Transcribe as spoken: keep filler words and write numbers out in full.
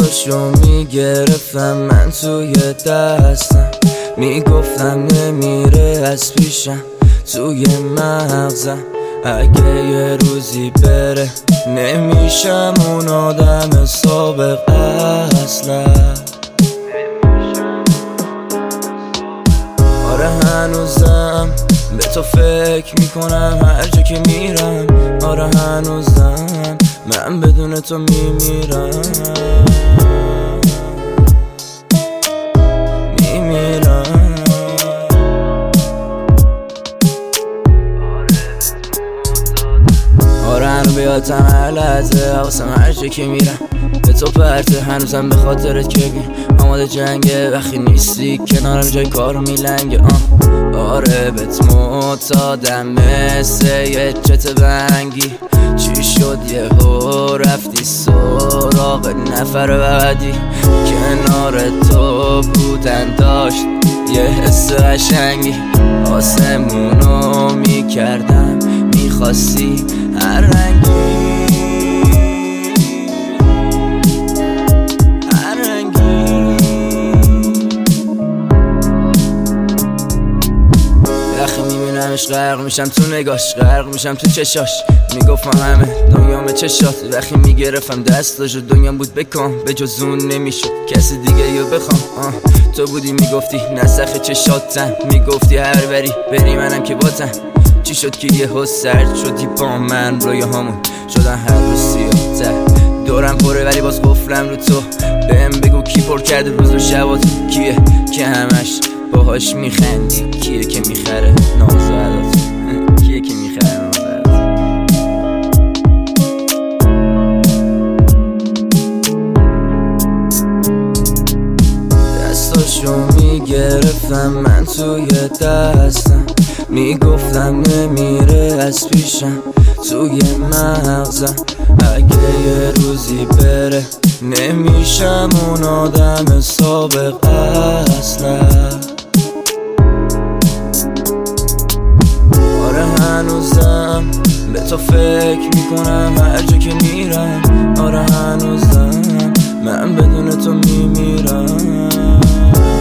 دستاشو میگرفتم من توی دستم، میگفتم نمیره از پیشم توی مغزم. اگه یه روزی بره نمیشم اون آدم سابق اصلا. آره هنوزم به تو فکر میکنم هر جا که میرم. آره هنوزم من بدون تو میمیرم میمیرم. آره هنو بیادم هر لحظه حواسم هر جا که میرم به تو پرته. هنوزم به خاطرت که بین آماده جنگه وقتی نیستی کنارم جای کار میلنگه. آره بهت معتادم مثل یه چت بنگی. چی شد یهو رفتی سراغ نفر بعدی؟ کنار تو بودن داشت یه حس قشنگی. آسمونو میکردم میخواستی هر رنگی هر رنگی. وقتی میبینمش غرق میشم تو نگاش، غرق میشم تو چشاش. میگفتم همه دنیام چشات. وقتی میگرفتم دستاشو دنیام بود بکن به جز اون نمیشد کسی دیگه یو بخوام. آه. تو بودی میگفتی نسخ چشاتم، میگفتی هر بری بری منم که باتم. چی شد که یه حس سرد شدی با من؟ روی همون شدن هر روز سیاه تر. دورم پره ولی باز قفلم رو تو. بهم بگو کی پر کرده روز و شباتو؟ کیه که همش باهاش میخندی؟ کیه که میخره ناز و عداتو؟ کیه که میخره ناز و عداتو؟ دستاشو میگرفتم من توی دستم، میگفتم نمیره از پیشم توی مغزم. اگه یه روزی بره نمیشم اون آدم سابق اصلا. آره هنوزم به تو فکر میکنم هر جا که میرم. آره هنوزم من بدون تو میمیرم.